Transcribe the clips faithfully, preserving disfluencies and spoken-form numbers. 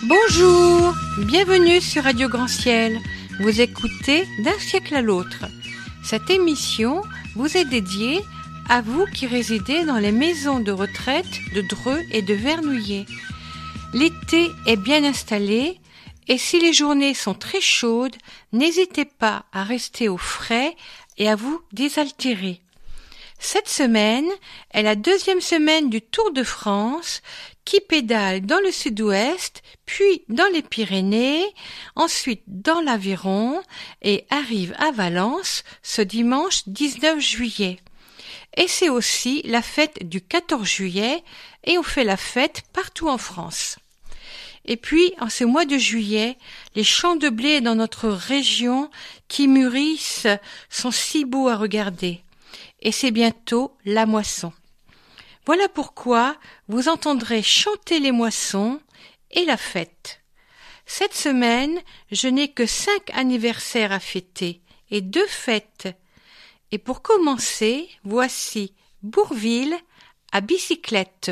Bonjour, bienvenue sur Radio Grand Ciel. Vous écoutez D'un siècle à l'autre. Cette émission vous est dédiée à vous qui résidez dans les maisons de retraite de Dreux et de Vernouillet. L'été est bien installé et si les journées sont très chaudes, n'hésitez pas à rester au frais et à vous désaltérer. Cette semaine est la deuxième semaine du Tour de France qui pédale dans le sud-ouest, puis dans les Pyrénées, ensuite dans l'Aveyron et arrive à Valence ce dimanche dix-neuf juillet. Et c'est aussi la fête du quatorze juillet et on fait la fête partout en France. Et puis, en ce mois de juillet, les champs de blé dans notre région qui mûrissent sont si beaux à regarder. Et c'est bientôt la moisson. Voilà pourquoi vous entendrez chanter les moissons et la fête. Cette semaine, je n'ai que cinq anniversaires à fêter et deux fêtes. Et pour commencer, voici Bourvil à bicyclette.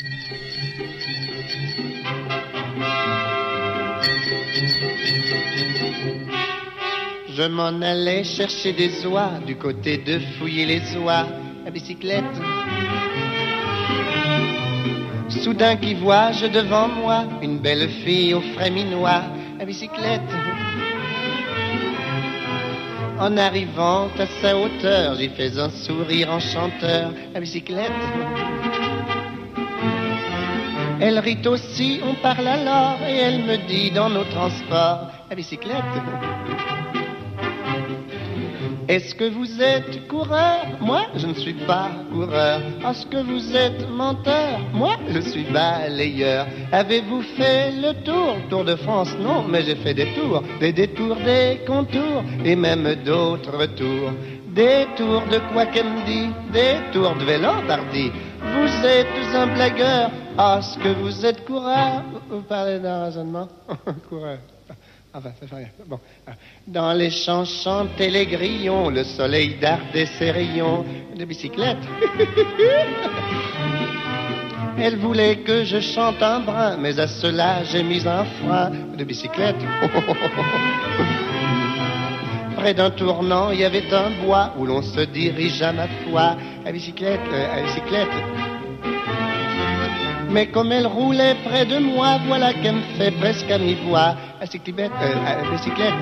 Je m'en allais chercher des oies du côté de fouiller les oies à bicyclette. Soudain qui vois-je devant moi une belle fille au frais minois à bicyclette. En arrivant à sa hauteur, j'y fais un sourire enchanteur à bicyclette. Elle rit aussi, on parle alors et elle me dit dans nos transports à bicyclette. Est-ce que vous êtes coureur? Moi, je ne suis pas coureur. Est-ce que vous êtes menteur? Moi, je suis balayeur. Avez-vous fait le tour? Tour de France? Non, mais j'ai fait des tours. Des détours, des contours et même d'autres tours. Des tours de quoi qu'elle me dit? Des tours de vélo dardi. Vous êtes un blagueur. Est-ce que vous êtes coureur? Vous parlez d'un raisonnement? Coureur. Enfin, ça fait rien. Bon. Dans les champs chantaient les grillons, le soleil dardait ses rayons de bicyclette. Elle voulait que je chante un brin, mais à cela j'ai mis un frein de bicyclette. Près d'un tournant, il y avait un bois où l'on se dirige à ma foi à bicyclette, à bicyclette. Mais comme elle roulait près de moi, voilà qu'elle me fait presque à mi-voix à cyclette, euh, à bicyclette.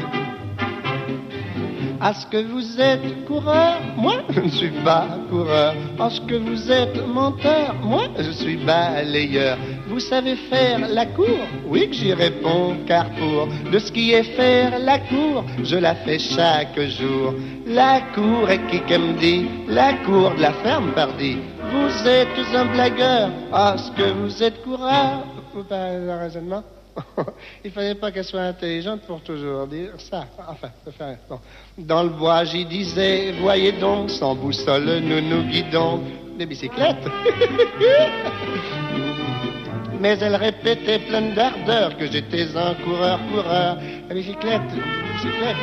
Est-ce que vous êtes coureur? Moi, je ne suis pas coureur. Est-ce que vous êtes menteur? Moi, je suis balayeur. Vous savez faire la cour? Oui que j'y réponds, car pour de ce qui est faire la cour, je la fais chaque jour. La cour est qui qu'elle me dit? La cour de la ferme, pardi. Vous êtes un blagueur. Est-ce que vous êtes coureur? Vous parlez d'un raisonnement? Il fallait pas qu'elle soit intelligente pour toujours dire ça. Enfin, ça fait rien. Bon. Dans le bois, j'y disais, voyez donc, sans boussole, nous nous guidons. Des bicyclettes. Mais elle répétait pleine d'ardeur que j'étais un coureur-coureur. La bicyclette, bicyclette.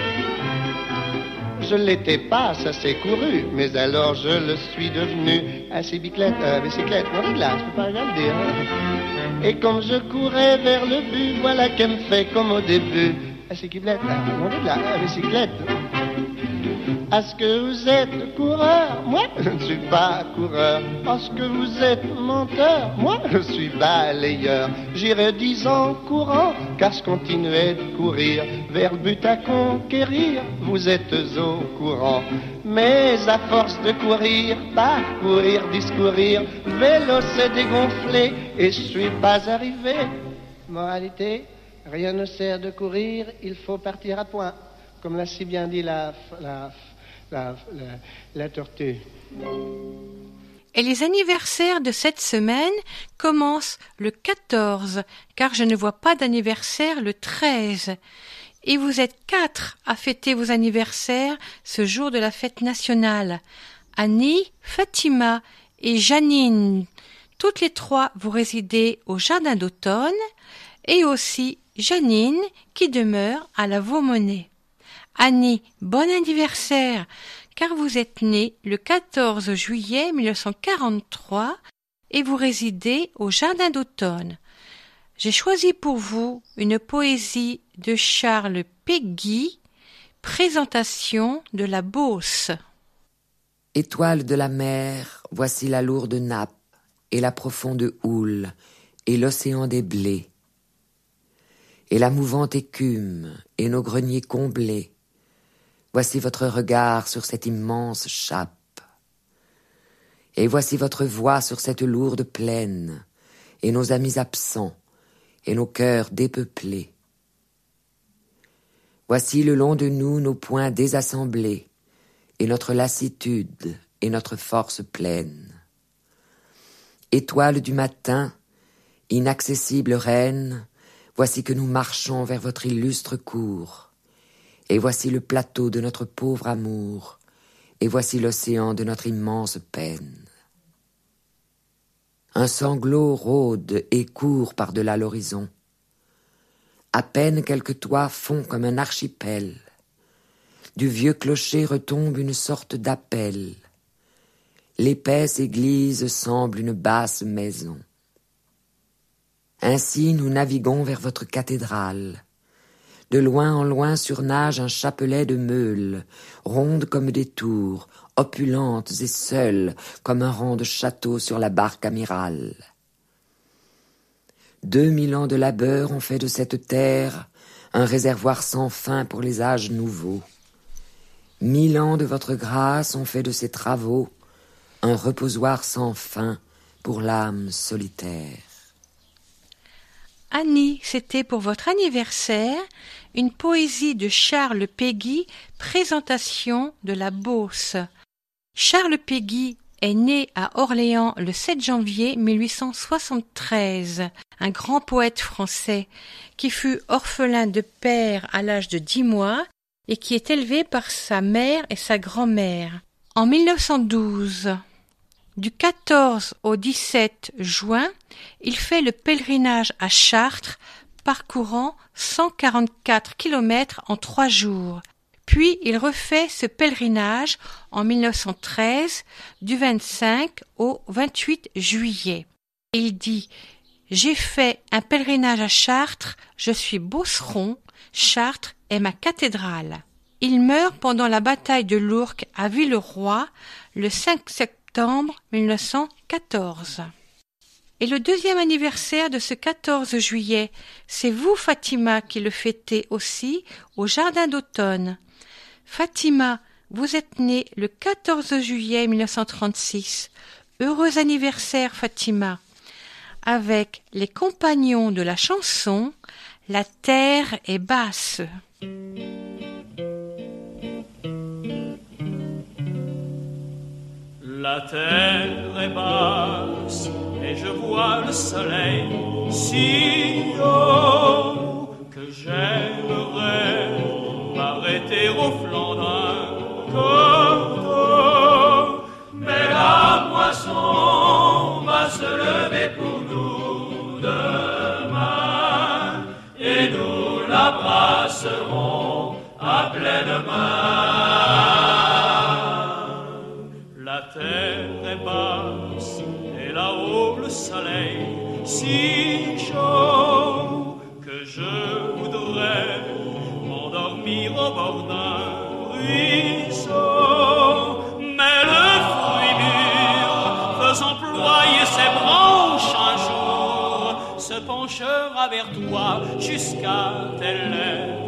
Je l'étais pas, ça s'est couru, mais alors je le suis devenu à bicyclette, euh, bicyclette. On est là, je peux pas rien dire. Hein. Et comme je courais vers le but, voilà qu'elle me fait comme au début. À bicyclette, on est là, à bicyclette. Est-ce que vous êtes coureur? Moi, je ne suis pas coureur. Est-ce que vous êtes menteur? Moi, je suis balayeur. J'irai dix ans courant, car je continuais de courir vers le but à conquérir. Vous êtes au courant. Mais à force de courir, parcourir, discourir, vélo s'est dégonflé et je suis pas arrivé. Moralité, rien ne sert de courir, il faut partir à point. Comme l'a si bien dit la... la La, la, la tortue. Et les anniversaires de cette semaine commencent le quatorze, car je ne vois pas d'anniversaire le treize. Et vous êtes quatre à fêter vos anniversaires ce jour de la fête nationale. Annie, Fatima et Janine. Toutes les trois, vous résidez au Jardin d'automne et aussi Janine qui demeure à la Vaumonnaie. Annie, bon anniversaire, car vous êtes née le quatorze juillet mille neuf cent quarante-trois et vous résidez au Jardin d'automne. J'ai choisi pour vous une poésie de Charles Péguy, présentation de la Beauce. Étoile de la mer, voici la lourde nappe, et la profonde houle, et l'océan des blés, et la mouvante écume, et nos greniers comblés. Voici votre regard sur cette immense chape, et voici votre voix sur cette lourde plaine, et nos amis absents, et nos cœurs dépeuplés. Voici le long de nous nos poings désassemblés, et notre lassitude, et notre force pleine. Étoile du matin, inaccessible reine, voici que nous marchons vers votre illustre cour, et voici le plateau de notre pauvre amour, et voici l'océan de notre immense peine. Un sanglot rôde et court par-delà l'horizon. À peine quelques toits font comme un archipel. Du vieux clocher retombe une sorte d'appel. L'épaisse église semble une basse maison. Ainsi nous naviguons vers votre cathédrale. De loin en loin surnage un chapelet de meules, rondes comme des tours, opulentes et seules comme un rang de château sur la barque amirale. Deux mille ans de labeur ont fait de cette terre un réservoir sans fin pour les âges nouveaux. Mille ans de votre grâce ont fait de ces travaux un reposoir sans fin pour l'âme solitaire. Annie, c'était pour votre anniversaire une poésie de Charles Péguy, présentation de la Beauce. Charles Péguy est né à Orléans le sept janvier mille huit cent soixante-treize, un grand poète français qui fut orphelin de père à l'âge de dix mois et qui est élevé par sa mère et sa grand-mère. En mille neuf cent douze, du quatorze au dix-sept juin, il fait le pèlerinage à Chartres, parcourant cent quarante-quatre kilomètres en trois jours. Puis il refait ce pèlerinage en mille neuf cent treize, du vingt-cinq au vingt-huit juillet. Il dit « J'ai fait un pèlerinage à Chartres, je suis beauceron, Chartres est ma cathédrale ». Il meurt pendant la bataille de l'Ourcq à Villeroy le cinq septembre mille neuf cent quatorze. Et le deuxième anniversaire de ce quatorze juillet, c'est vous, Fatima, qui le fêtez aussi au Jardin d'automne. Fatima, vous êtes née le quatorze juillet mille neuf cent trente-six. Heureux anniversaire, Fatima. Avec les compagnons de la chanson, la terre est basse. La terre est basse et je vois le soleil si haut que j'aimerais m'arrêter au flanc d'un coteau. Mais la moisson va se lever pour nous demain et nous la brasserons à pleine main. La terre est basse et là-haut le soleil si chaud que je voudrais m'endormir au bord d'un ruisseau. Mais le fruit mûr, faisant ployer ses branches un jour, se penchera vers toi jusqu'à tes lèvres.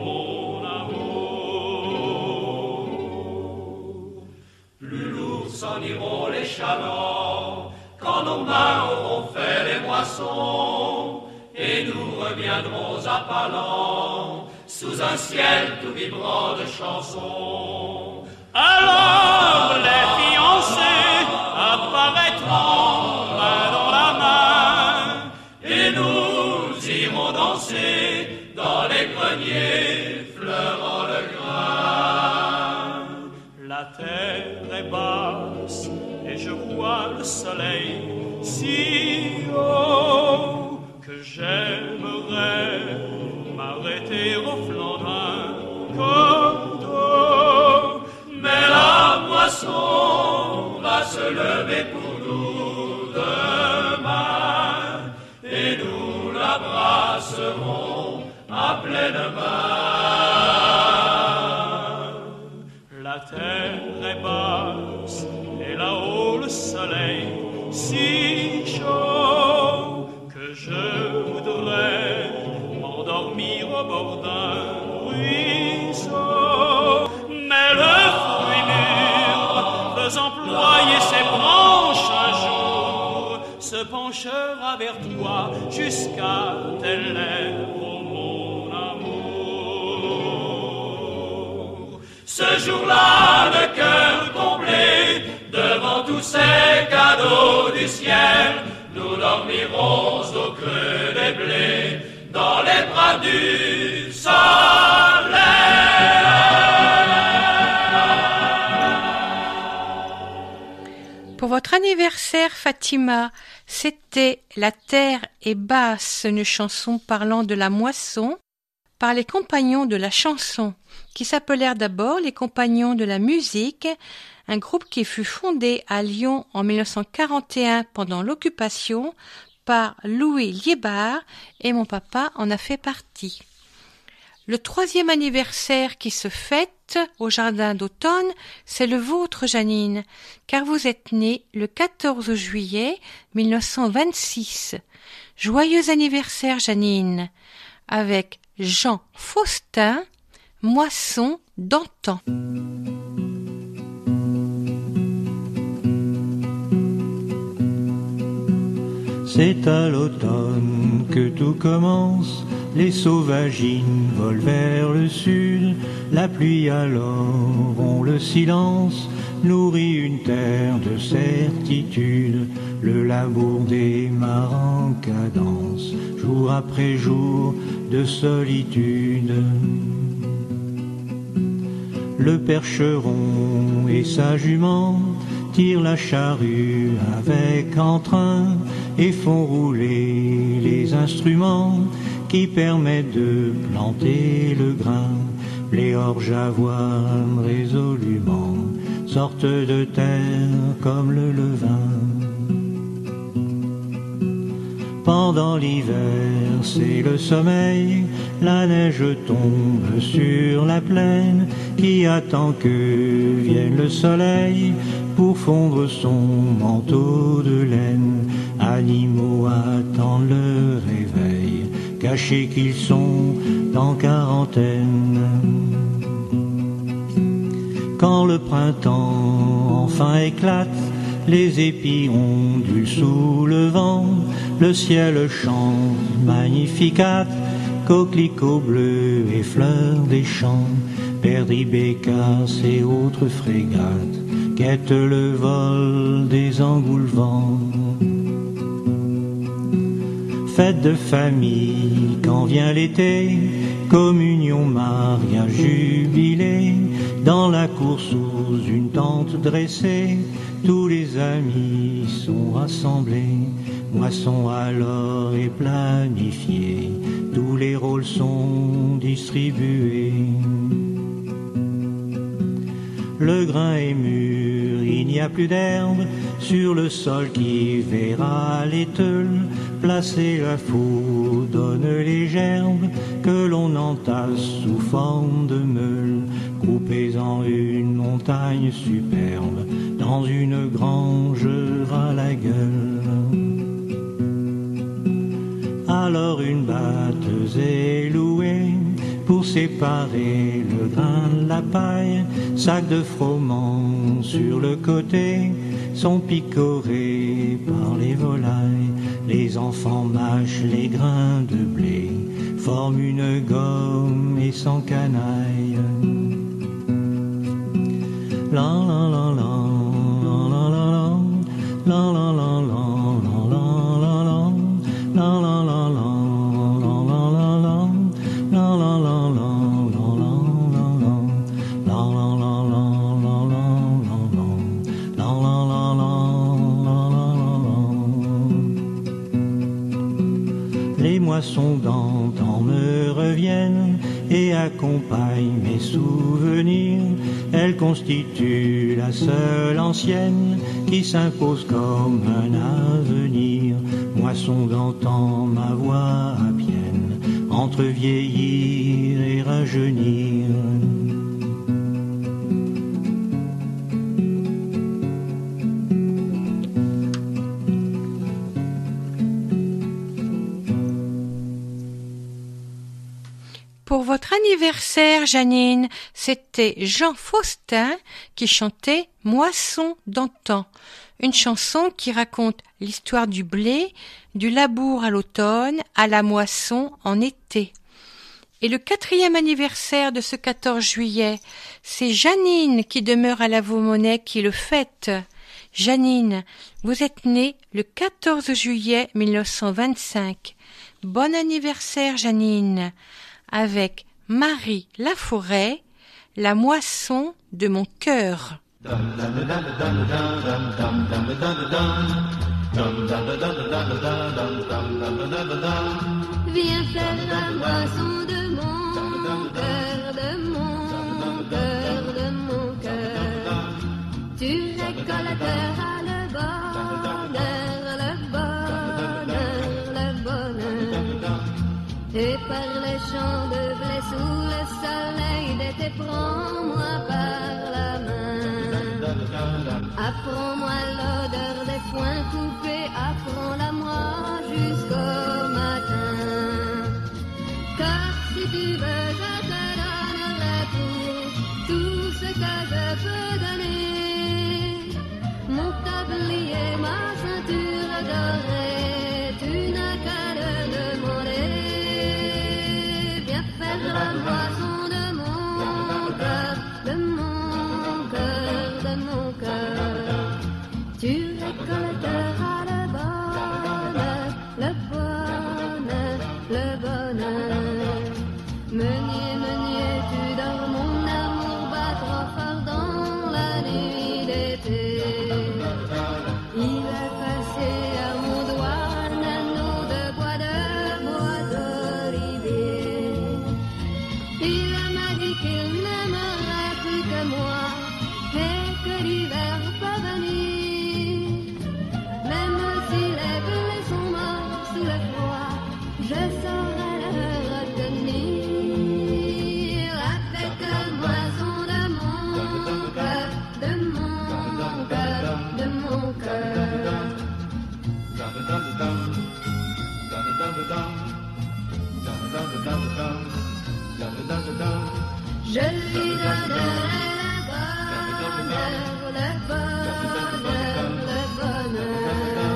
S'en iront les chalands quand nos mains auront fait les moissons, et nous reviendrons à Palan sous un ciel tout vibrant de chansons. Alors les fiancés apparaîtront main dans la main, et nous irons danser dans les greniers fleurant le grain. La terre est basse et je vois le soleil si haut que j'aimerais m'arrêter au flanc d'un coteau. Mais la moisson va se lever pour nous demain et nous la passeront à pleine main. La terre est basse et là-haut le soleil si chaud que je voudrais m'endormir au bord d'un ruisseau. Mais le fruit mûr, faisant ployer ses branches un jour, se penchera vers toi jusqu'à tes lèvres, mon amour. Ce jour-là, le cœur comblé, devant tous ces cadeaux du ciel, nous dormirons au creux des blés, dans les bras du soleil. Pour votre anniversaire, Fatima, c'était La terre est basse, une chanson parlant de la moisson, par les compagnons de la chanson, qui s'appelèrent d'abord les compagnons de la musique, un groupe qui fut fondé à Lyon en mille neuf cent quarante et un pendant l'occupation par Louis Liébard, et mon papa en a fait partie. Le troisième anniversaire qui se fête au jardin d'automne, c'est le vôtre, Janine, car vous êtes née le quatorze juillet mille neuf cent vingt-six. Joyeux anniversaire, Janine, avec Jean Faustin, Moisson d'antan. C'est à l'automne que tout commence, les sauvagines volent vers le sud, la pluie alors on le silence, nourrit une terre de certitude, le labour démarre en cadence, jour après jour de solitude. Le percheron et sa jument tirent la charrue avec entrain et font rouler les instruments qui permettent de planter le grain. Les orges avoine résolument sortent de terre comme le levain. Pendant l'hiver, c'est le sommeil, la neige tombe sur la plaine qui attend que vienne le soleil pour fondre son manteau de laine. Animaux attendent le réveil, cachés qu'ils sont en quarantaine. Quand le printemps enfin éclate, les épis ondulent sous le vent, le ciel chante Magnificat, coquelicots bleus et fleurs des champs, perdrix, bécasses et autres frégates quittent le vol des engoulevents. Fête de famille quand vient l'été, communion, mariage, jubilé, dans la cour sous une tente dressée, tous les amis sont rassemblés, moisson alors est planifiée, tous les rôles sont distribués. Le grain est mûr, il n'y a plus d'herbe, sur le sol qui verra l'éteule, placer la foule donne les gerbes que l'on entasse sous forme de meule, groupées en une montagne superbe, dans une grange ras la gueule. Alors une batteuse est louée pour séparer le grain de la paille, sacs de froment sur le côté sont picorés par les volailles, les enfants mâchent les grains de blé, forment une gomme et s'en canaille. La la la la la la la la la la la moissons d'antan me reviennent et accompagnent mes souvenirs. Elles constituent la seule ancienne qui s'impose comme un avenir. Moisson d'antan, ma voix appienne, entre vieillir et rajeunir. Pour votre anniversaire, Janine, c'était Jean Faustin qui chantait « Moisson d'antan », une chanson qui raconte l'histoire du blé, du labour à l'automne, à la moisson en été. Et le quatrième anniversaire de ce quatorze juillet, c'est Janine qui demeure à la Vaumonnet qui le fête. Janine, vous êtes née le quatorze juillet mille neuf cent vingt-cinq. Bon anniversaire, Janine, avec Marie Laforêt, La moisson de mon cœur. Viens faire la moisson de mon cœur, de mon cœur, de mon cœur. Tu récolteras le bonheur, le bonheur, le bonheur. Et par les champs de blé sous le soleil d'été, prends-moi par la main. Apprends-moi l'odeur des foins coupés, apprends-la-moi jusqu'au matin. Car si tu veux, je te donnerai pour tout ce que je peux donner. Mon tablier, ma ceinture dorée, tu n'as qu'à le demander. Viens faire la moisson de mon cœur, de mon cœur, de mon cœur. Tu récolteras le bonheur, le bonheur, le bonheur. Meunier, meunier, tu dors, mon amour bat trop fort dans la nuit d'été. Il a passé à mon doigt un anneau de bois, de bois d'olivier. Il m'a dit qu'il n'aimerait plus que moi et que l'hiver peut venir. Même si les blés sont morts sous le froid, je saurais le retenir. Avec la moisson de mon cœur, de mon cœur, de mon cœur. Je lui donnerai le bonheur, le bonheur, le bonheur.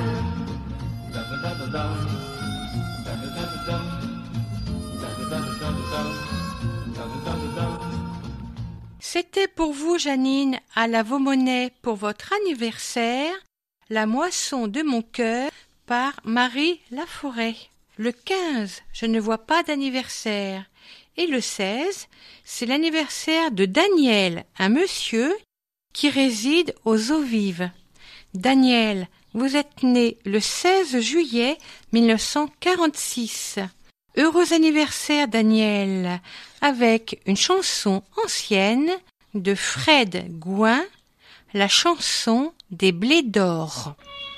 C'était pour vous, Janine, à la Vaumonnet pour votre anniversaire, La moisson de mon cœur par Marie Laforêt. Le quinze, je ne vois pas d'anniversaire. Et le seize, c'est l'anniversaire de Daniel, un monsieur qui réside aux Eaux Vives. Daniel, vous êtes né le seize juillet mille neuf cent quarante-six. Heureux anniversaire, Daniel, avec une chanson ancienne de Fred Gouin, la chanson des blés d'or.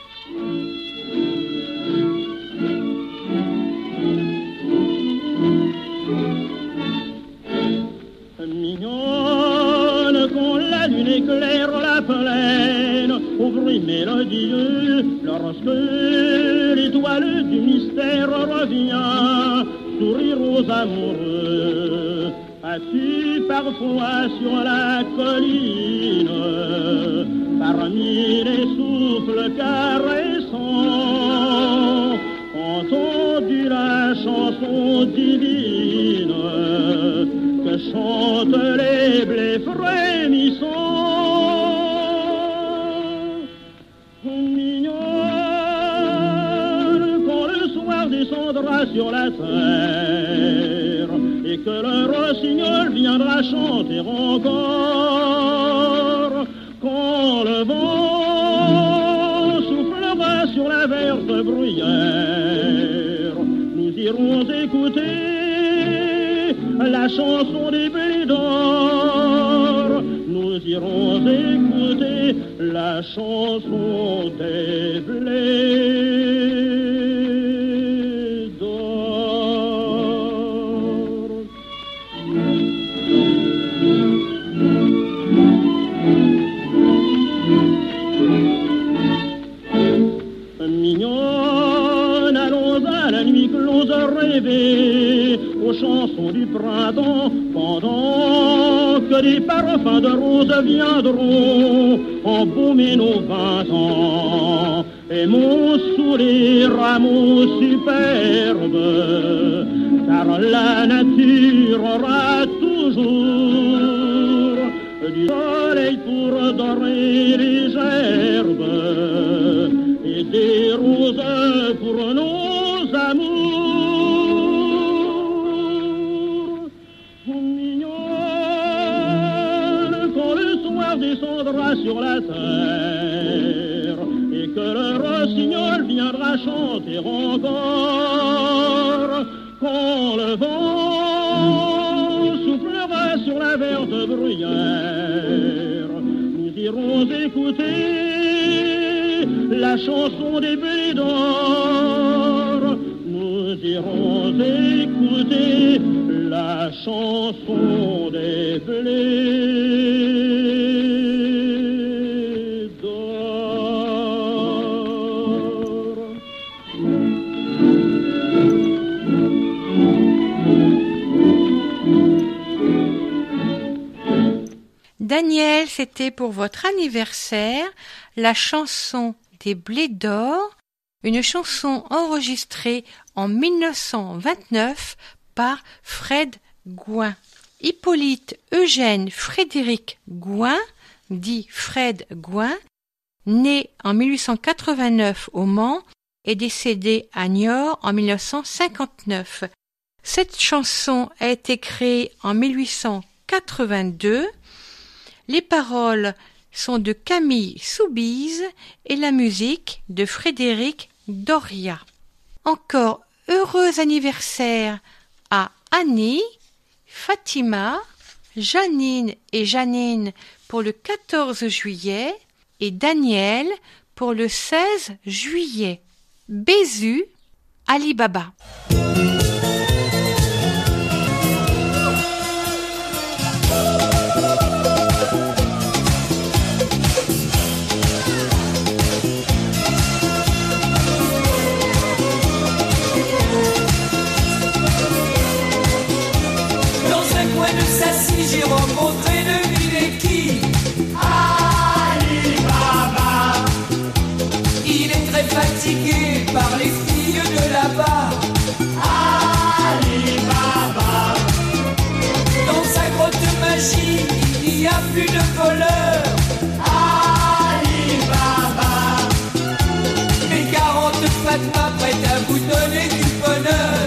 Mignonne, quand la lune éclaire la plaine, au bruit mélodieux, lorsque l'étoile du mystère revient, sourire aux amoureux. As-tu parfois sur la colline, parmi les souffles caressants, entendu la chanson divine que chantent les blés frémissants? Mignonne, quand le soir descendra sur la terre et que le rossignol viendra chanter encore, quand le vent soufflera sur la verte bruyère, nous irons écouter la chanson des blés d'or. Nous irons écouter la chanson des blés d'or. rêver aux chansons du printemps, pendant que des parfums de roses viendront embaumer nos vingt ans. Et mon sourire à mon superbe, car la nature aura toujours du soleil pour dorer les gerbes et des roses pour nos amours. On ignore quand le soir descendra sur la terre et que le rossignol viendra chanter encore, quand le vent soufflera sur la verte bruyère, nous irons écouter la chanson des blés d'or. Nous irons écouter la chanson des blés d'or. Daniel, c'était pour votre anniversaire la chanson des Blés d'Or, une chanson enregistrée en mille neuf cent vingt-neuf par Fred Gouin. Hippolyte Eugène Frédéric Gouin, dit Fred Gouin, né en mille huit cent quatre-vingt-neuf au Mans et décédé à Niort en mille neuf cent cinquante-neuf. Cette chanson a été créée en mille huit cent quatre-vingt-deux. Les paroles sont de Camille Soubise et la musique de Frédéric Doria. Encore heureux anniversaire à Annie, Fatima, Janine et Janine pour le quatorze juillet et Daniel pour le seize juillet. Bézu, Ali Baba. J'ai rencontré devinez qui? Ali Baba. Il est très fatigué par les filles de là-bas. Ali Baba. Dans sa grotte magique, il n'y a plus de voleurs. Ali Baba. Les quarante Fatma prêtes à vous donner du bonheur.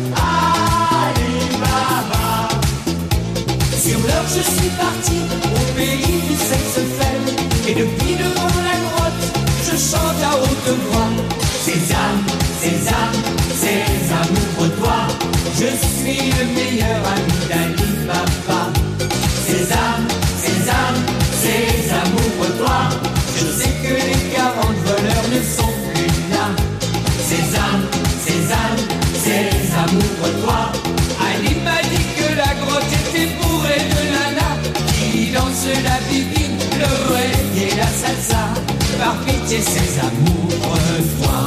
Sur l'heure je suis parti au pays du sexe faible. Et depuis devant la grotte, je chante à haute voix. Sésame, sésame, sésame, ouvre-toi. Je suis le meilleur ami d'Ali Baba. Sésame, sésame, sésame, ouvre-toi. Je sais que les quarante voleurs ne sont plus là. Sésame, sésame, sésame, ouvre-toi. Ali m'a dit que la grotte était bourrée de nana qui dansent la bibine, le reggae et la salsa. Par pitié, sésame, ouvre-toi.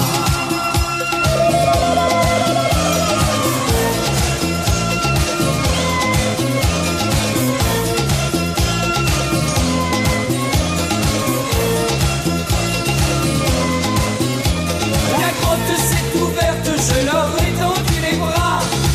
La grotte s'est ouverte, je leur ai tendu les bras.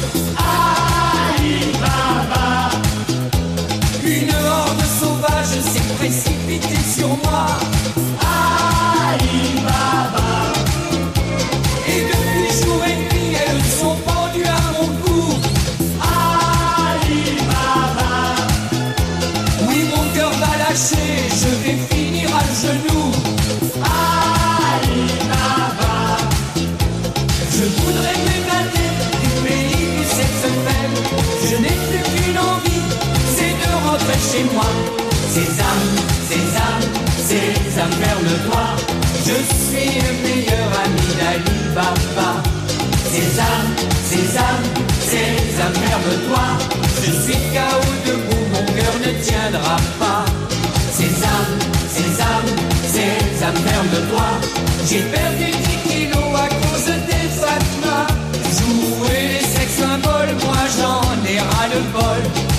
S'est précipité sur moi. Ali Baba. Et depuis jour et nuit, elles sont pendues à mon cou. Ali Baba. Oui, mon cœur va lâcher, je vais finir à genoux. Ali Baba. Je voudrais m'évader du pays du sexe faible. Je n'ai plus qu'une envie, c'est de rentrer chez moi. Sésame, sésame, sésame, ferme-toi. Je suis le meilleur ami d'Ali Baba. Sésame, sésame, sésame, ferme-toi. Je suis K O debout, mon cœur ne tiendra pas. Sésame, sésame, sésame, ferme-toi. J'ai perdu dix kilos à cause des Fatma. Jouer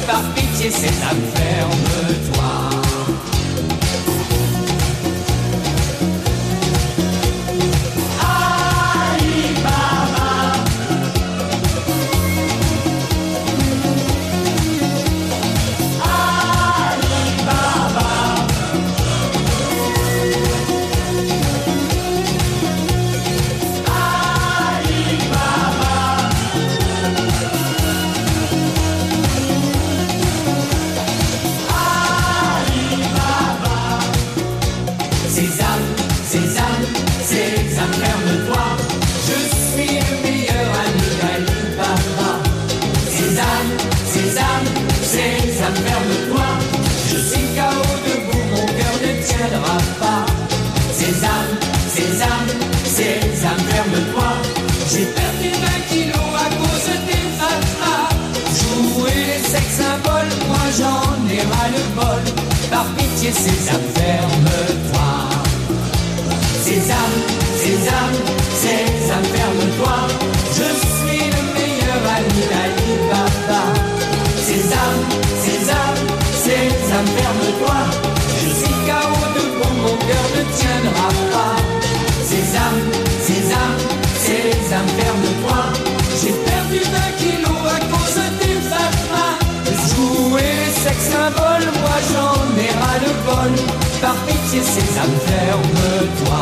par pitié Sésame, ferme-toi. J'ai perdu vingt kilos à cause des fatras. Jouer les sex symboles, moi j'en ai ras le bol. Par pitié Sésame, ferme-toi. Sésame, Sésame, Sésame, ferme-toi. Je suis le meilleur ami d'Ali Baba. Sésame, Sésame, Sésame, ferme-toi. Je suis K O debout, mon cœur ne tiendra pas. Sésame, Sésame, Sésame, ferme-toi. J'ai perdu vingt kilos à cause des fatras. Jouer les sex symboles, moi j'en ai ras le bol. Par pitié Sésame, ferme-toi.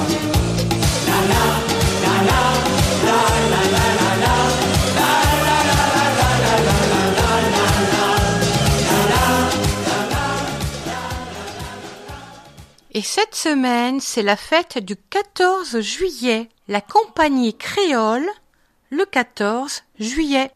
La la, la la, la la la la la. La la la la la la la la la la. La la, la la, la la. Et cette semaine, c'est la fête du quatorze juillet. La compagnie créole, le quatorze juillet.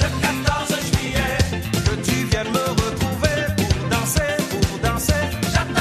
J'attendrai, que tu viennes me retrouver pour danser, pour danser.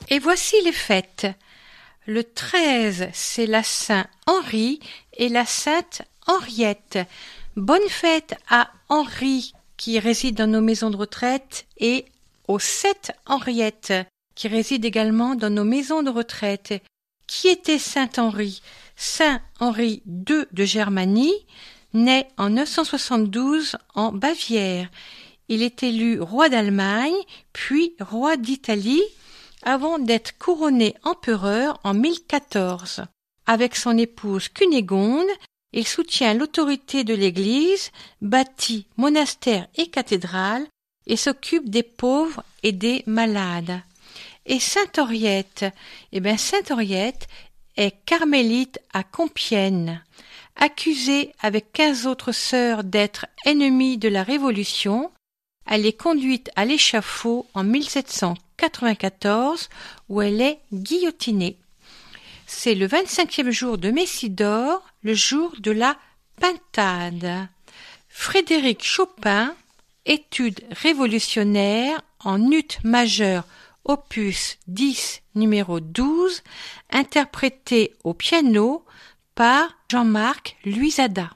Et voici les fêtes. Le treize, c'est la Saint-Henri et la Sainte-Henriette. Bonne fête à Henri qui réside dans nos maisons de retraite et aux sept Henriettes qui résident également dans nos maisons de retraite. Qui était Saint-Henri? Saint Henri deux de Germanie, né en neuf cent soixante-douze en Bavière. Il est élu roi d'Allemagne, puis roi d'Italie, avant d'être couronné empereur en mille quatorze. Avec son épouse Cunégonde, il soutient l'autorité de l'Église, bâtit monastères et cathédrales et s'occupe des pauvres et des malades. Et Sainte Henriette, eh bien Sainte Henriette est carmélite à Compiègne. Accusée avec quinze autres sœurs d'être ennemie de la Révolution, elle est conduite à l'échafaud en mille sept cent quatre-vingt-quatorze où elle est guillotinée. C'est le vingt-cinquième jour de Messidor, le jour de la pintade. Frédéric Chopin, étude révolutionnaire en ut majeur opus dix numéro douze, interprété au piano par Jean-Marc Luisada.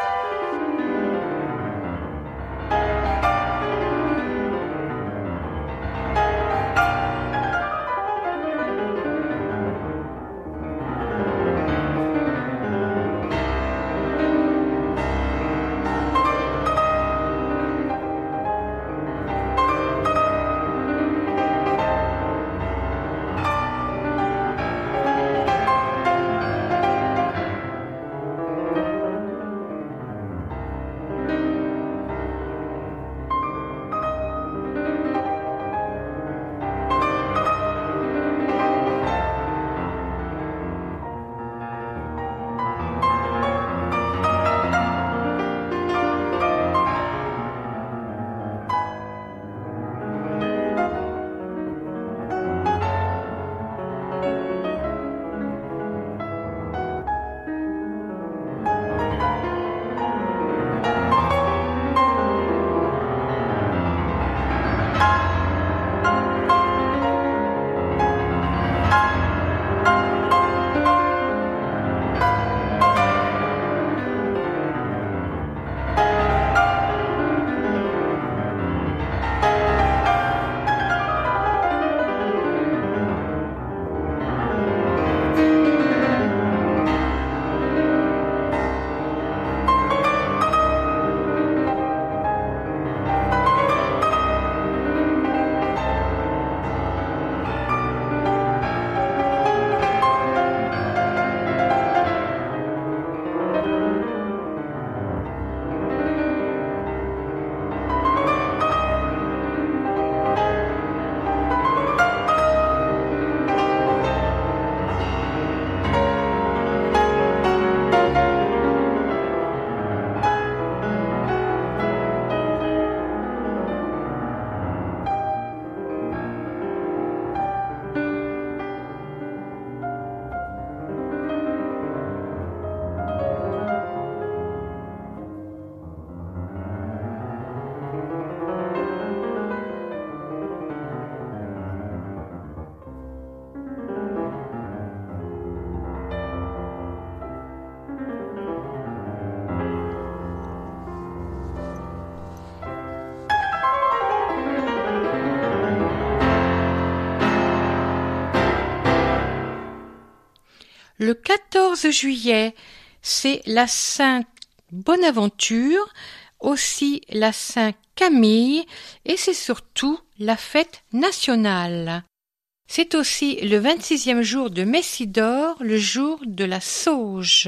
Le quatorze juillet, c'est la Sainte Bonaventure, aussi la Sainte Camille, et c'est surtout la fête nationale. C'est aussi le vingt-sixième jour de Messidor, le jour de la sauge.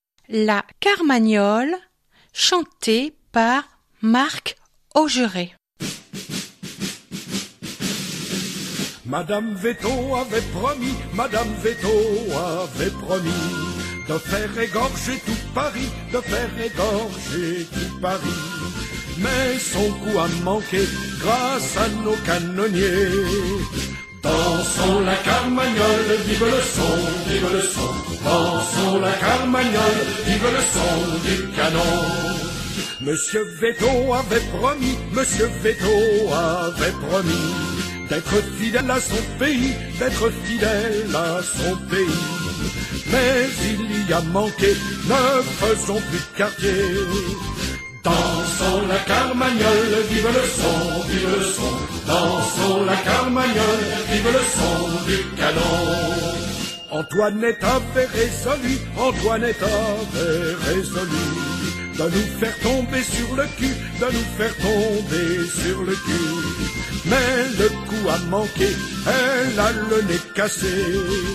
La Carmagnole, chantée par Marc Augeret. Madame Veto avait promis, Madame Veto avait promis de faire égorger tout Paris, de faire égorger tout Paris. Mais son coup a manqué grâce à nos canonniers. Dansons la Carmagnole, vive le son, vive le son. Dansons la Carmagnole, vive le son du canon. Monsieur Veto avait promis, Monsieur Veto avait promis d'être fidèle à son pays, d'être fidèle à son pays. Mais il y a manqué, ne faisons plus de quartier. Dansons la carmagnole, vive le son, vive le son. Dansons la carmagnole, vive le son du canon. Antoinette avait résolu, Antoinette avait résolu de nous faire tomber sur le cul, de nous faire tomber sur le cul. Mais le coup a manqué, elle a le nez cassé.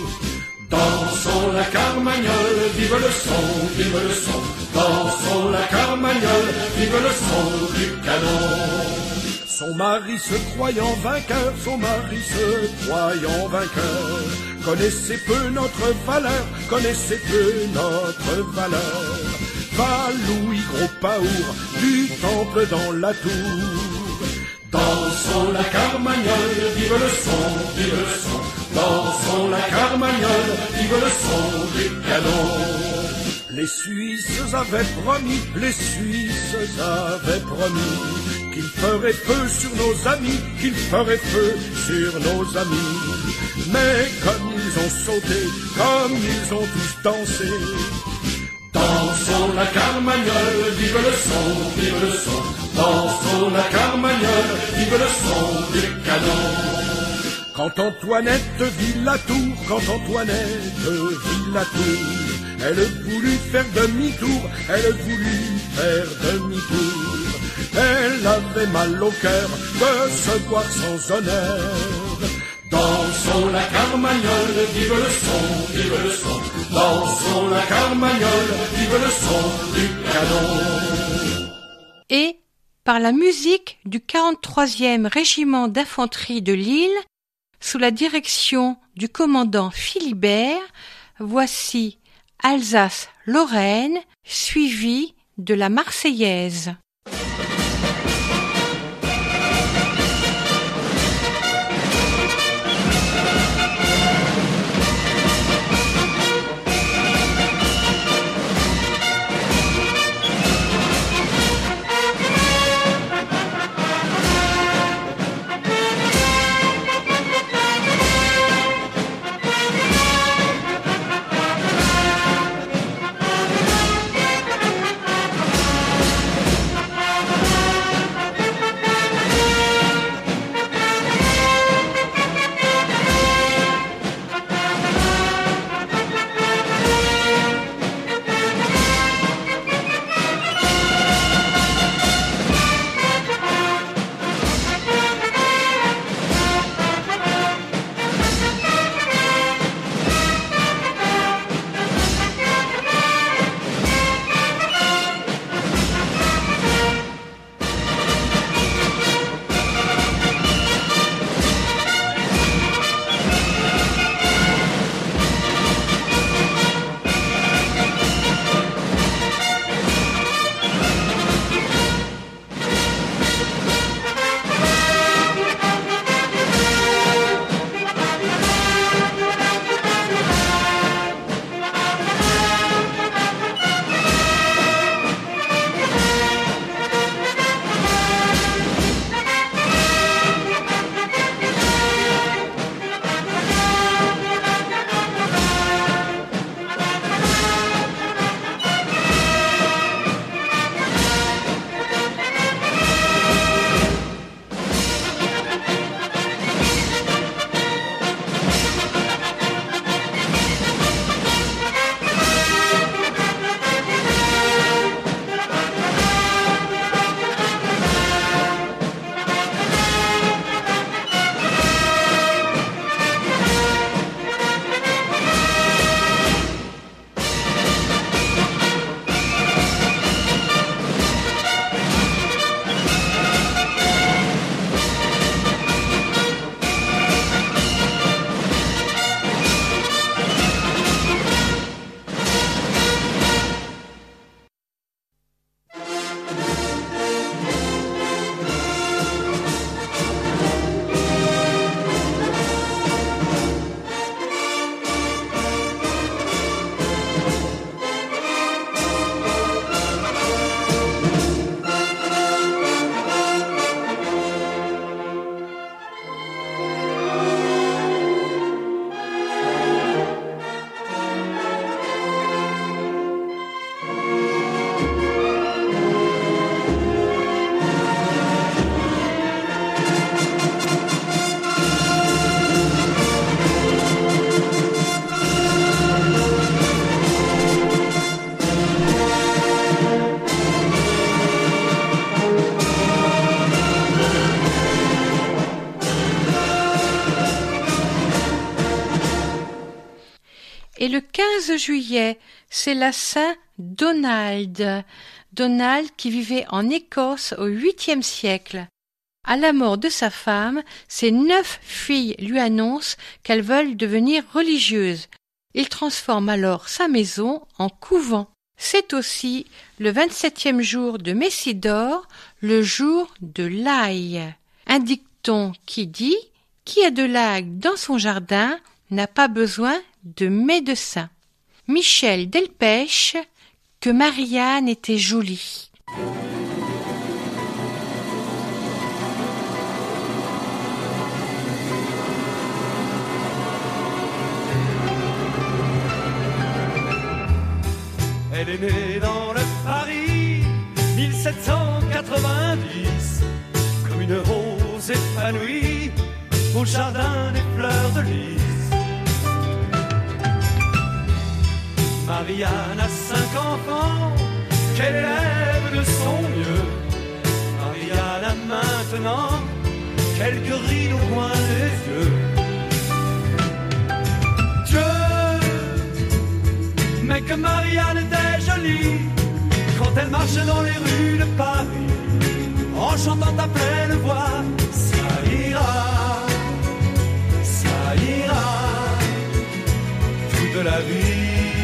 Dansons la carmagnole, vive le son, vive le son. Dansons la carmagnole, vive le son du canon. Son mari se croyant vainqueur, son mari se croyant vainqueur, connaissez peu notre valeur, connaissez peu notre valeur. Va Louis Gros Paour, du temple dans la tour. Dansons la carmagnole, vive le son, vive le son. Dansons la carmagnole, vive le son du canon. Les Suisses avaient promis, les Suisses avaient promis qu'ils feraient feu sur nos amis, qu'ils feraient feu sur nos amis. Mais comme ils ont sauté, comme ils ont tous dansé, dansons la carmagnole, vive le son, vive le son. Dansons la carmagnole, vive le son du canon. Quand Antoinette vit la tour, quand Antoinette vit la tour, elle voulut faire demi-tour, elle voulut faire demi-tour. Elle avait mal au cœur de se voir sans honneur. Dansons la carmagnole, vive le son, vive le son. Dansons la carmagnole, vive le son du canon. Et par la musique du quarante-troisième régiment d'infanterie de Lille, sous la direction du commandant Philibert, voici Alsace-Lorraine, suivi de la Marseillaise. Et le quinze juillet, c'est la Saint Donald. Donald qui vivait en Écosse au huitième siècle. À la mort de sa femme, ses neuf filles lui annoncent qu'elles veulent devenir religieuses. Il transforme alors sa maison en couvent. C'est aussi le vingt-septième jour de Messidor, le jour de l'ail. Un dicton qui dit « Qui a de l'ail dans son jardin n'a pas besoin de médecin ». Michel Delpech, que Marianne était jolie. Elle est née dans le Paris mille sept cent quatre-vingt-dix, comme une rose épanouie au jardin des fleurs de lys. Marianne a cinq enfants qu'elle élève de son mieux. Marianne a maintenant quelques rides au coin des yeux. Dieu, mais que Marianne était jolie quand elle marche dans les rues de Paris en chantant à pleine voix. Ça ira, ça ira toute la vie.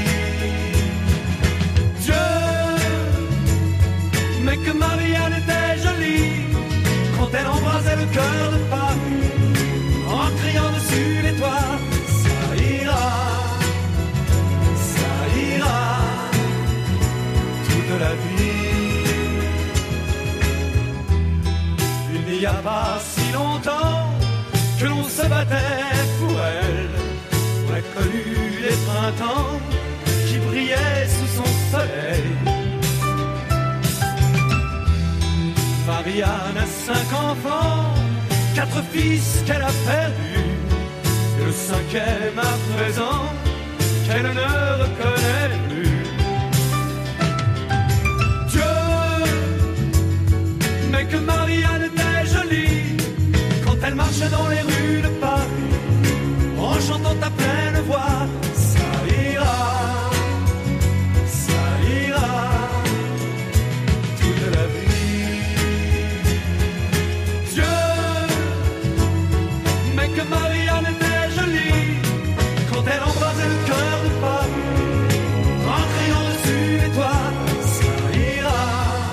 Mais que Marianne était jolie quand elle embrasait le cœur de Paris en criant dessus les toits. Ça ira, ça ira toute la vie. Il n'y a pas si longtemps que l'on se battait pour elle. On a connu les printemps qui brillaient sous son soleil. Marianne a cinq enfants, quatre fils qu'elle a perdus, et le cinquième à présent qu'elle ne reconnaît plus. Dieu, mais que Marianne était jolie quand elle marchait dans les rues de Paris en chantant à pleine voix. Ça ira, ça ira toute la vie. Que Marianne était jolie quand elle embrasait le cœur de Paris en criant dessus les toits. Ça ira,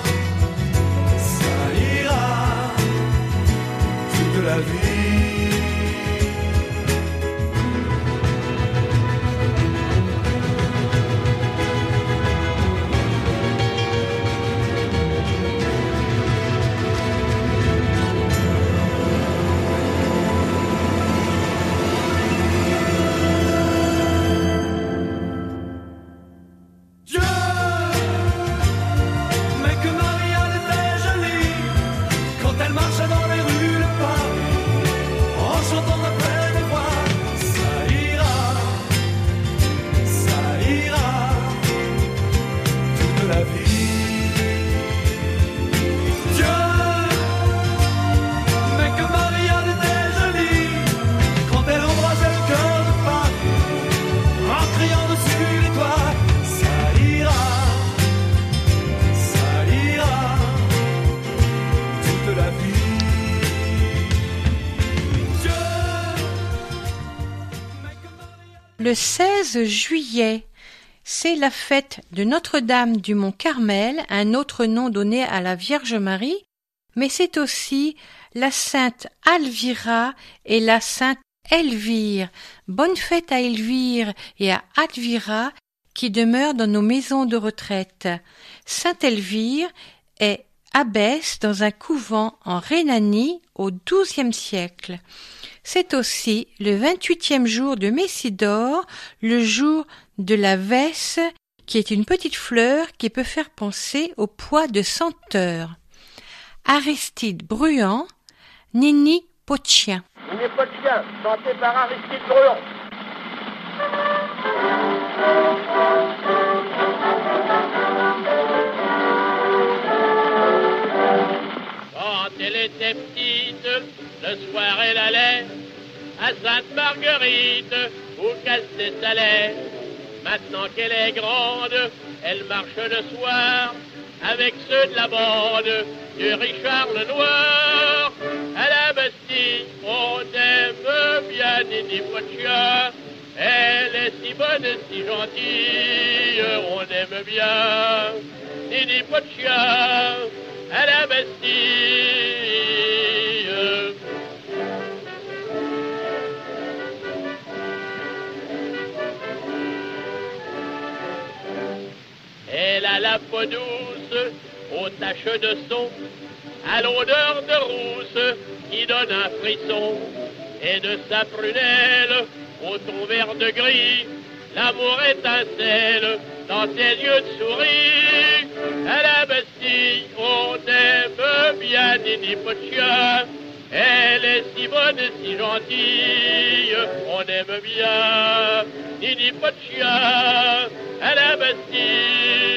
ça ira toute la vie. Le seize juillet, c'est la fête de Notre-Dame du Mont-Carmel, un autre nom donné à la Vierge Marie, mais c'est aussi la Sainte Alvira et la Sainte Elvire. Bonne fête à Elvire et à Alvira qui demeurent dans nos maisons de retraite. Sainte Elvire est abbesse dans un couvent en Rhénanie au douzième siècle. C'est aussi le vingt-huitième jour de Messidor, le jour de la vesse, qui est une petite fleur qui peut faire penser au poids de senteur. Aristide Bruant, Nini Potchien. Nini Potchien, chanté par Aristide Bruant. Quand elle était petite, le soir elle allait à Sainte-Marguerite pour casser sa lait. Maintenant qu'elle est grande, elle marche le soir avec ceux de la bande de Richard le Noir. À la Bastille, on aime bien Nini Pochia. Elle est si bonne et si gentille, on aime bien Nini Pochia. À la Bastille. Elle a la peau douce, aux taches de son, à l'odeur de rousse qui donne un frisson. Et de sa prunelle, au ton vert de gris, l'amour étincelle dans ses yeux de souris. À la Bastille, on aime bien Nini Pochia. Elle est si bonne et si gentille, on aime bien Nini Pochia. À la Bastille.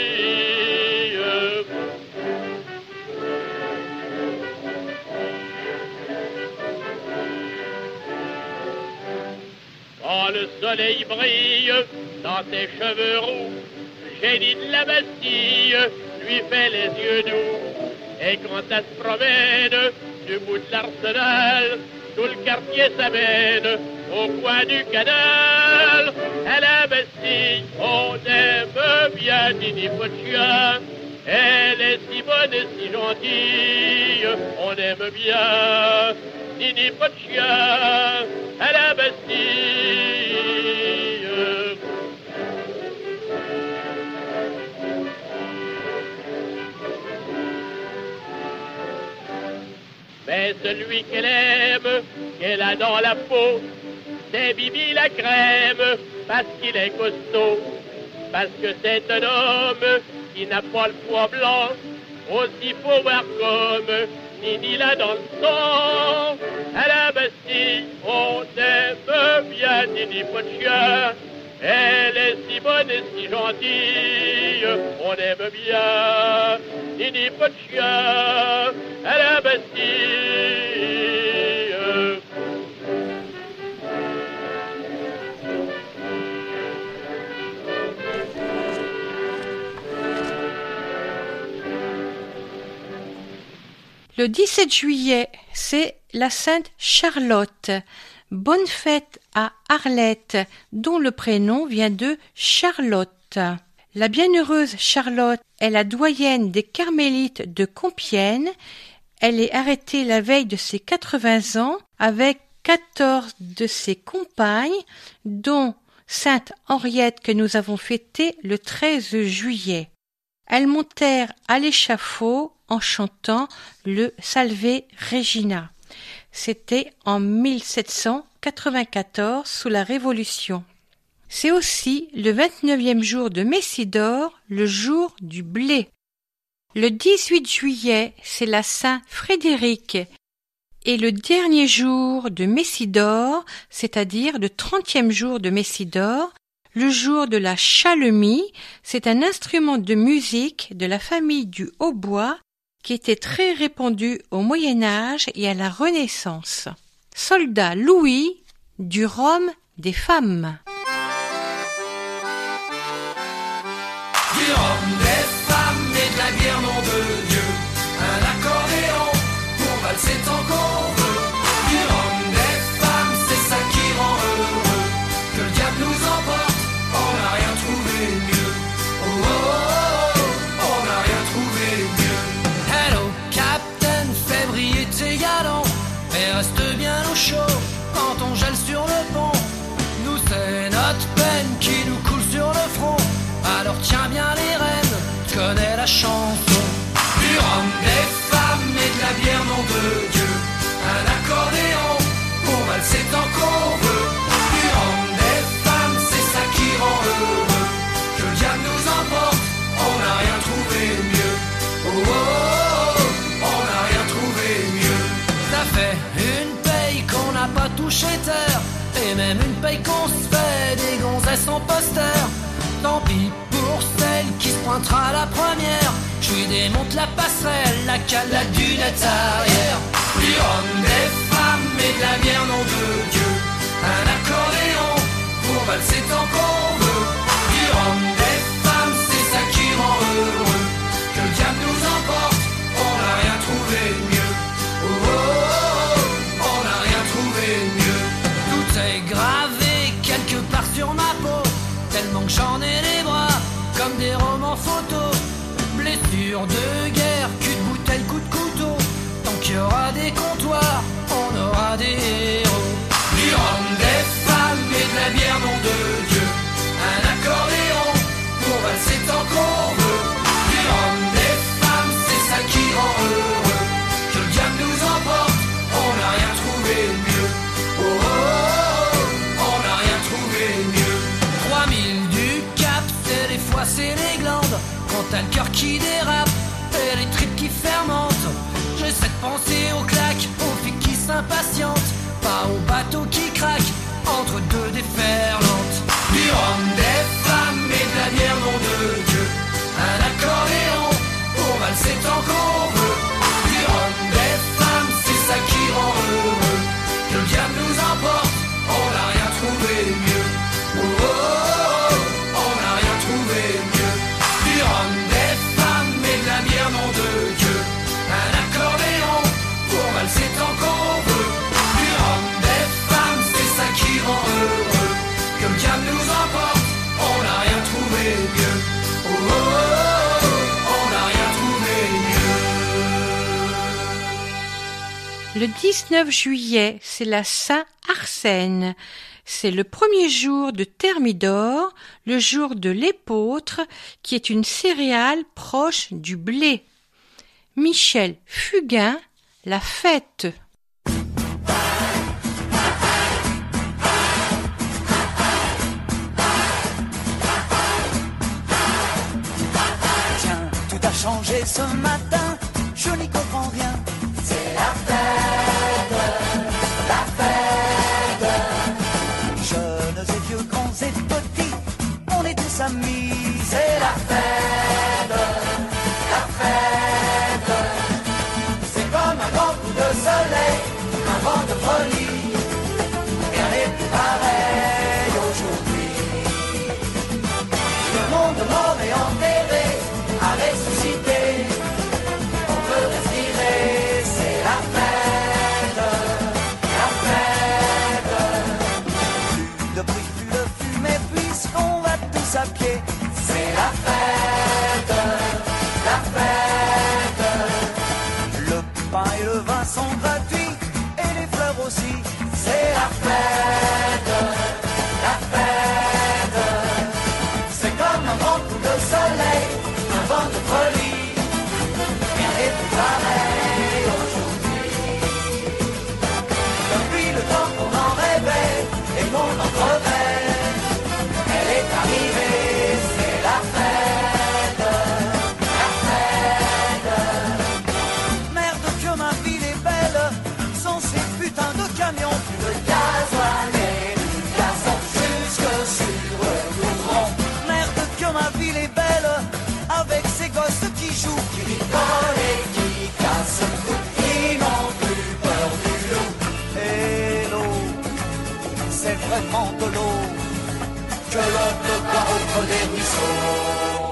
Quand le soleil brille dans ses cheveux roux, génie de la Bastille lui fait les yeux doux. Et quand elle se promène du bout de l'Arsenal, tout le quartier s'amène au coin du canal. À la Bastille, on aime bien Nini Pochia. Elle est si bonne et si gentille, on aime bien Nini Pochia. À la Bastille. Mais celui qu'elle aime, qu'elle a dans la peau, c'est Bibi la crème, parce qu'il est costaud, parce que c'est un homme qui n'a pas le poids blanc, aussi faut voir comme Nini l'a dans le sang. À la Bastille, on aime bien Nini Pochia. Elle est si bonne et si gentille, on aime bien Nini Pochia. À la Bastille. Le dix-sept juillet, c'est la Sainte Charlotte. Bonne fête à Arlette, dont le prénom vient de Charlotte. La bienheureuse Charlotte est la doyenne des Carmélites de Compiègne. Elle est arrêtée la veille de ses quatre-vingts ans avec quatorze de ses compagnes, dont Sainte Henriette que nous avons fêtée le treize juillet. Elles montèrent à l'échafaud en chantant le Salve Regina. C'était en mille sept cent quatre-vingt-quatorze sous la Révolution. C'est aussi le vingt-neuvième jour de Messidor, le jour du blé. Le dix-huit juillet, c'est la Saint-Frédéric et le dernier jour de Messidor, c'est-à-dire le trentième jour de Messidor, le jour de la chalemie, c'est un instrument de musique de la famille du hautbois qui était très répandu au Moyen-Âge et à la Renaissance. Soldat Louis, du rhum des femmes. Du rhum des femmes et de la bière, nom de Dieu. Un accordéon pour valser tant qu'on veut. Du rhum des femmes, c'est ça qui rend heureux. Que le diable nous emporte, on n'a rien trouvé mieux. Oh oh oh, oh on n'a rien trouvé mieux. Hello, Captain, fais briller tes galons, mais reste bien au chaud quand on gèle sur le pont. Nous c'est notre peine qui nous coule sur le front. Alors tiens bien les rênes, tu connais la chanson. Du rhum, des femmes et de la bière, nom de Dieu. Un accordéon pour valser tant qu'on veut. Du rhum, des femmes, c'est ça qui rend heureux. Que le diable nous emporte, on n'a rien trouvé mieux. Oh oh oh, oh on n'a rien trouvé mieux. Ça fait une paye qu'on n'a pas touché terre, et même une paye qu'on se fait des gonzesses en poster. Tant pis pour celle qui se pointera la première. Je lui démonte la passerelle, la cale, la dunette arrière. Du rhum, des femmes et de la bière, nom de Dieu. Un accordéon pour valser tant qu'on veut. Du est gravé quelque part sur ma peau, tellement que j'en ai les bras comme des romans photos. Blessure de guerre, cul de bouteille, coup de couteau. Tant qu'il y aura des comptoirs, on aura des héros. Du rhum, des femmes et de la bière, nom de Dieu. Un accordéon pour valser tant qu'on veut. Du rhum, des femmes, c'est ça qui rend heureux. Que le diable nous emporte, on n'a rien trouvé de mieux. Oh, oh, oh, oh, on n'a rien trouvé de mieux. Trois mille du Cap, c'est des fois c'est les glandes. Quand t'as le cœur qui dérape et les tripes qui fermentent. J'essaie de penser aux claques, aux filles qui s'impatientent, pas aux bateaux qui craquent entre deux déferlantes. Du rhum, des femmes et de la bière, nom de Dieu. Un accordéon pour valser tant qu'on veut. Du rhum, des femmes, c'est ça qui rend heureux. Que le diable nous emporte, on n'a rien trouvé de mieux. Oh, oh, oh, oh, on n'a rien trouvé de mieux. Du rhum, des femmes et de la bière, nom de Dieu. Un accordéon pour valser tant qu'on veut. Du rhum, des femmes, c'est ça qui rend heureux. Que le diable nous emporte, on n'a rien trouvé de mieux. Oh, oh, oh, oh, on n'a rien trouvé de mieux. Le dix-neuf juillet, c'est la Saint-Arsène. C'est le premier jour de Thermidor, le jour de l'épeautre, qui est une céréale proche du blé. Michel Fugain, la fête. Tiens, tout a changé ce matin, je n'y comprends rien. C'est la fête, la fête. Jeunes et vieux, grands et petits, on est tous amis. C'est la fête, la fête. C'est comme un grand coup de soleil, un vent de folie. Rien n'est plus pareil aujourd'hui. Le monde mort et enterré a ressuscité. On peut respirer, c'est la fête, la fête. Plus de bruit, plus de fumée, puisqu'on va tous à pied. C'est la fête, la fête. Le pain et le vin sont gratuits, et les fleurs aussi. C'est la fête, la fête. C'est comme un grand coup de soleil, un vent de folie. Rien n'est plus pareil aujourd'hui. Depuis le temps qu'on en rêvait et qu'on en crevait, elle est arrivée, c'est la fête, la fête. Merde que ma ville est belle, sans ces putains de camions. Plus de gasoil et du gazon jusque sur le goudron. Merde que ma ville est belle, avec ces gosses qui jouent, qui rigolent et qui cassent le cou, qui n'ont plus peur du loup. Et l'eau, c'est vraiment de l'eau que l'on peut boire au creux des ruisseaux.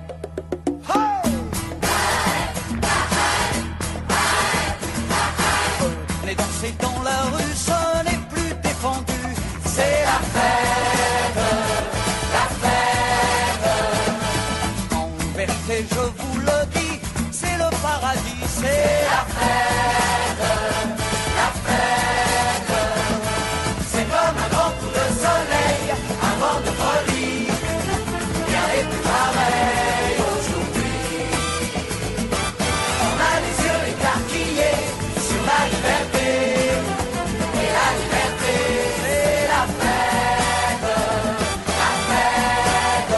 Les danser dans la rue, ce n'est plus défendu. C'est la fête, la fête. En vérité, je vous le dis, c'est le paradis. C'est la fête, la fête. C'est comme un grand coup de soleil, un vent de folie. Rien n'est plus pareil aujourd'hui. On a les yeux écarquillés sur la liberté. Et la liberté, c'est la fête, la fête.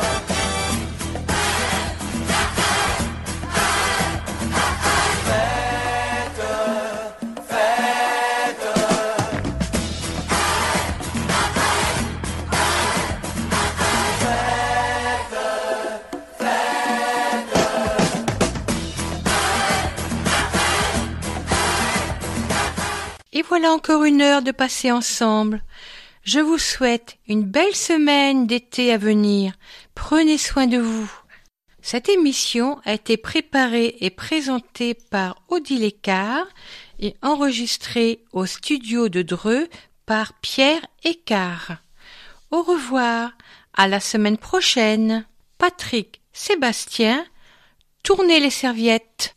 Et voilà encore une heure de passer ensemble. Je vous souhaite une belle semaine d'été à venir. Prenez soin de vous. Cette émission a été préparée et présentée par Odile Écart et enregistrée au studio de Dreux par Pierre Écart. Au revoir, à la semaine prochaine. Patrick Sébastien, tournez les serviettes.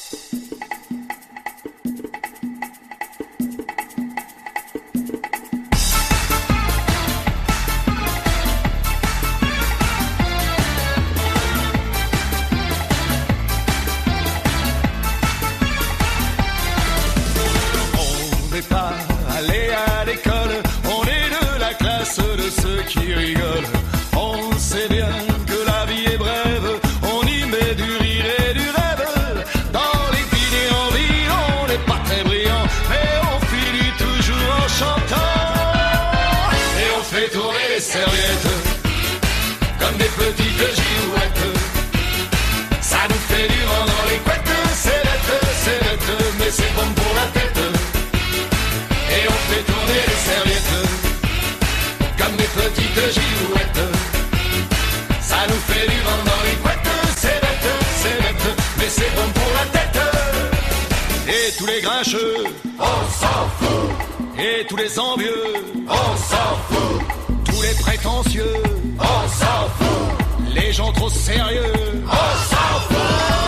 Pas aller à l'école, on est de la classe de ceux qui rigolent. On sait bien que la vie est brève, on y met du rire et du rêve. Dans les dîners en ville, on n'est pas très brillant, mais on finit toujours en chantant. Et on fait tourner les serviettes comme des petites girouettes. Ça nous fait du vent dans les couettes. C'est bête, c'est bête, mais c'est bon pour la tête. Et on fait tourner les serviettes comme des petites girouettes. Ça nous fait du vent dans les couettes. C'est bête, c'est bête, mais c'est bon pour la tête. Et tous les grincheux, on s'en fout. Et tous les envieux, on s'en fout. Tous les prétentieux, on s'en fout. Les gens trop sérieux, on s'en fout.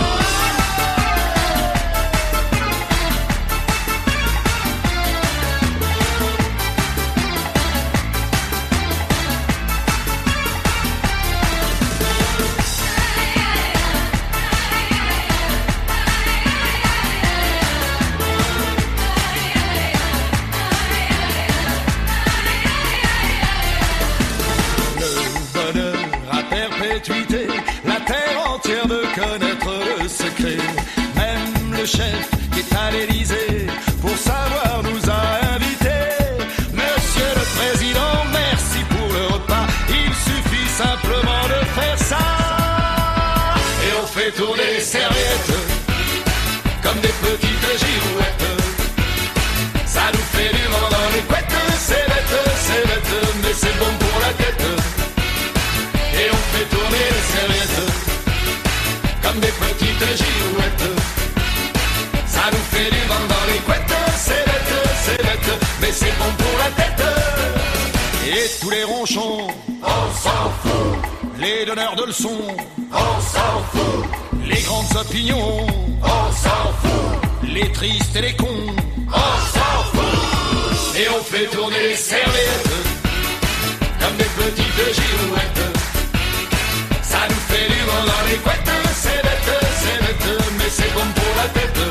La terre entière veut connaître le secret. Même le chef qui est à l'Élysée pour savoir nous a invités. Monsieur le Président, merci pour le repas. Il suffit simplement de faire ça. Et on fait tourner les serviettes comme des petites girouettes. Ça nous fait du vent dans les couettes. C'est bête, c'est bête, mais c'est bon pour la tête. Et on fait tourner les serviettes comme des petites girouettes. Ça nous fait du vent dans les couettes. C'est bête, c'est bête, mais c'est bon pour la tête. Et tous les ronchons, on s'en fout. Les donneurs de leçons, on s'en fout. Les grandes opinions, on s'en fout. Les tristes et les cons, on s'en fout. Et on fait tourner les serviettes comme des petites girouettes. Ça nous fait du vent dans les couettes. C'est bête, c'est bête, mais c'est bon pour la tête.